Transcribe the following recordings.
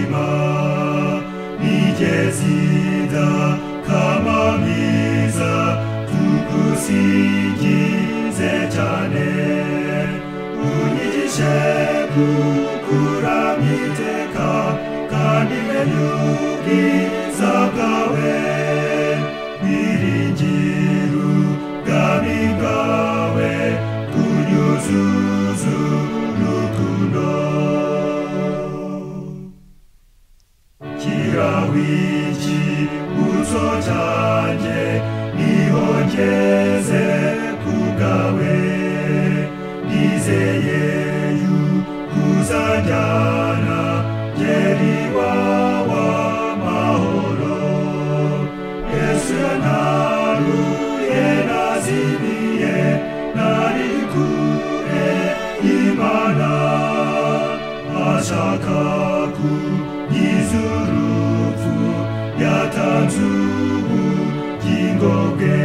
imitima migezida kamamiza tugusingize cyane unyigishe gukuramya iteka kandi menye ubwiza bwawe biringira ubwami bwawe kunyuzuza urukundo ikibuzo cyanjye niho ngeze ku bwawe nizeye yuko uzanjyana ngera iwawe amahoro Yesu yantaruye nazimiye nari kure y'Imana ashaka kunkiza urupfu yatanze ubugingo bwe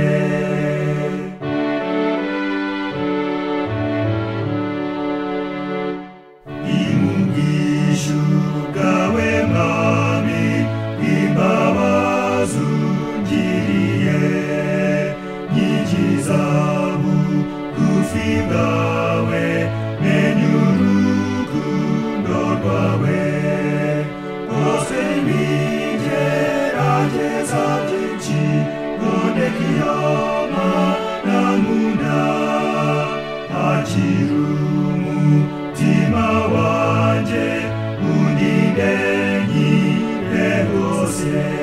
imubwisha ubwawe mwami bw'imbabazi ungiriye nyigiza bugufi bwawe menye urukundo rwawe rwose nigerageza byinshi mboneka iyo Mana nkunda akira umutima wanjye undinde nkire hose